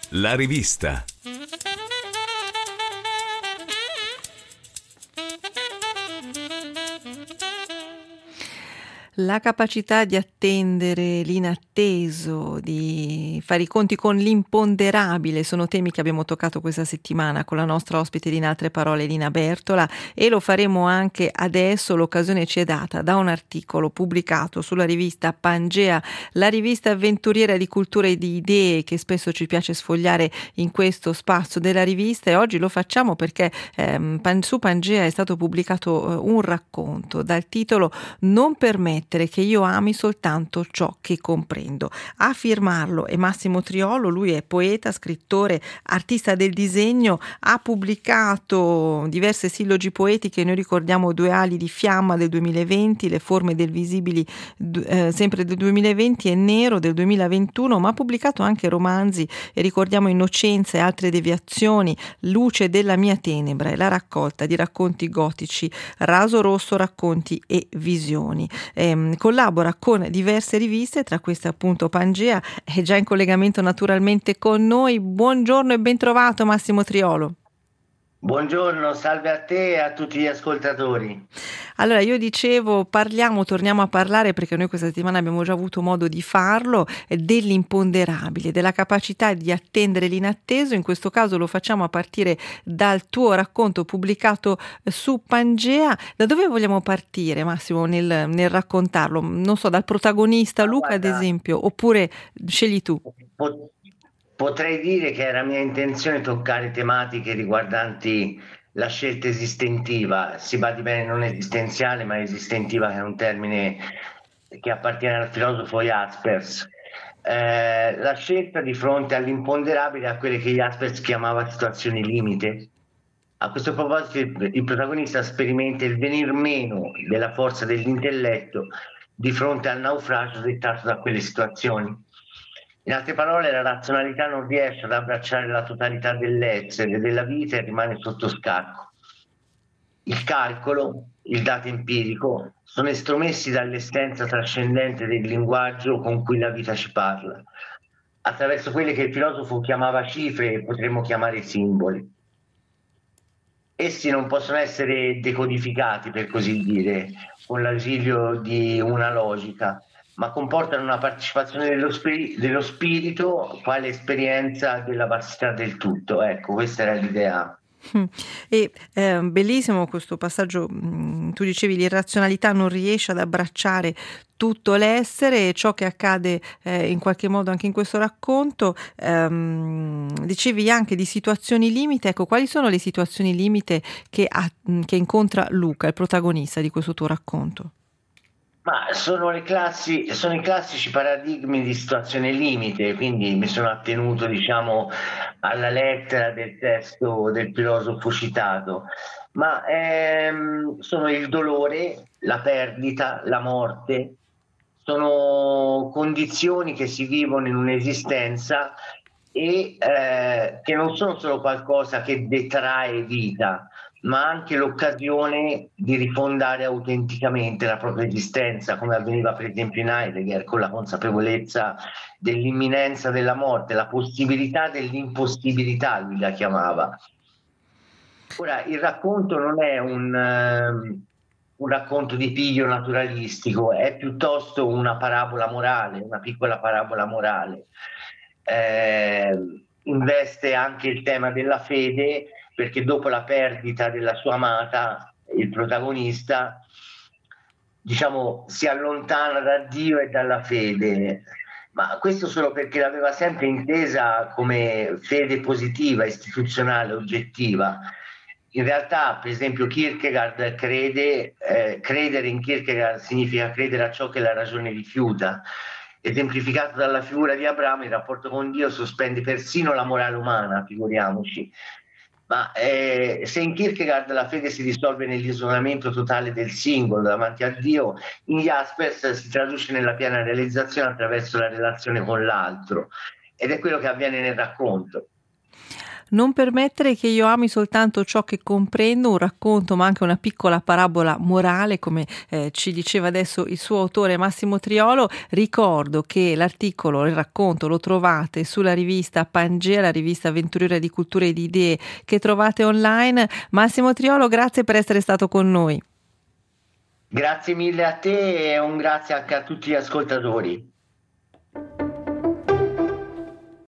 La rivista. La capacità di attendere l'inatteso, di fare i conti con l'imponderabile, sono temi che abbiamo toccato questa settimana con la nostra ospite di In Altre Parole, Lina Bertola, e lo faremo anche adesso. L'occasione ci è data da un articolo pubblicato sulla rivista Pangea, la rivista avventuriera di cultura e di idee che spesso ci piace sfogliare in questo spazio della rivista, e oggi lo facciamo perché su Pangea è stato pubblicato un racconto dal titolo Non permettere che io ami soltanto ciò che comprendo. A firmarlo è Massimo Triolo. Lui è poeta, scrittore, artista del disegno, ha pubblicato diverse sillogi poetiche. Noi ricordiamo Due ali di fiamma del 2020, Le forme del visibili sempre del 2020 e Nero del 2021, ma ha pubblicato anche romanzi, e ricordiamo Innocenza e altre deviazioni, Luce della mia tenebra e la raccolta di racconti gotici Raso Rosso, racconti e visioni. Collabora con diverse riviste, tra queste appunto Pangea. È già in collegamento naturalmente con noi. Buongiorno e ben trovato Massimo Triolo. Buongiorno, salve a te e a tutti gli ascoltatori. Allora, io dicevo, torniamo a parlare, perché noi questa settimana abbiamo già avuto modo di farlo, dell'imponderabile, della capacità di attendere l'inatteso. In questo caso lo facciamo a partire dal tuo racconto pubblicato su Pangea. Da dove vogliamo partire, Massimo, nel raccontarlo? Non so, dal protagonista Luca, guarda, ad esempio, oppure scegli tu? Potrei dire che era mia intenzione toccare tematiche riguardanti la scelta esistentiva, si badi bene, non esistenziale ma esistentiva, che è un termine che appartiene al filosofo Jaspers. La scelta di fronte all'imponderabile, a quelle che Jaspers chiamava situazioni limite. A questo proposito il protagonista sperimenta il venir meno della forza dell'intelletto di fronte al naufragio dettato da quelle situazioni. In altre parole, la razionalità non riesce ad abbracciare la totalità dell'essere e della vita e rimane sotto scacco. Il calcolo, il dato empirico, sono estromessi dall'essenza trascendente del linguaggio con cui la vita ci parla, attraverso quelle che il filosofo chiamava cifre e potremmo chiamare simboli. Essi non possono essere decodificati, per così dire, con l'ausilio di una logica, ma comportano una partecipazione dello spirito quale esperienza della vastità del tutto. Ecco, questa era l'idea. E bellissimo questo passaggio. Tu dicevi l'irrazionalità non riesce ad abbracciare tutto l'essere, e ciò che accade in qualche modo anche in questo racconto. Dicevi anche di situazioni limite. Ecco, quali sono le situazioni limite che incontra Luca, il protagonista di questo tuo racconto? Ma sono i classici paradigmi di situazione limite, quindi mi sono attenuto, diciamo, alla lettera del testo del filosofo citato, ma sono il dolore, la perdita, la morte, sono condizioni che si vivono in un'esistenza e che non sono solo qualcosa che detrae vita, ma anche l'occasione di rifondare autenticamente la propria esistenza, come avveniva per esempio in Heidegger, con la consapevolezza dell'imminenza della morte, la possibilità dell'impossibilità, lui la chiamava. Ora, il racconto non è un racconto di piglio naturalistico, è piuttosto una parabola morale, una piccola parabola morale. Investe anche il tema della fede, perché dopo la perdita della sua amata, il protagonista, diciamo, si allontana da Dio e dalla fede, ma questo solo perché l'aveva sempre intesa come fede positiva, istituzionale, oggettiva. In realtà, per esempio, Kierkegaard credere in Kierkegaard significa credere a ciò che la ragione rifiuta. Esemplificato dalla figura di Abramo, il rapporto con Dio sospende persino la morale umana, figuriamoci. Ma se in Kierkegaard la fede si risolve nell'isolamento totale del singolo davanti a Dio, in Jaspers si traduce nella piena realizzazione attraverso la relazione con l'altro, ed è quello che avviene nel racconto. Non permettere che io ami soltanto ciò che comprendo, un racconto ma anche una piccola parabola morale, come ci diceva adesso il suo autore Massimo Triolo. Ricordo che l'articolo, il racconto lo trovate sulla rivista Pangea, la rivista avventuriera di cultura e di idee che trovate online. Massimo Triolo, grazie per essere stato con noi. Grazie mille a te e un grazie anche a tutti gli ascoltatori.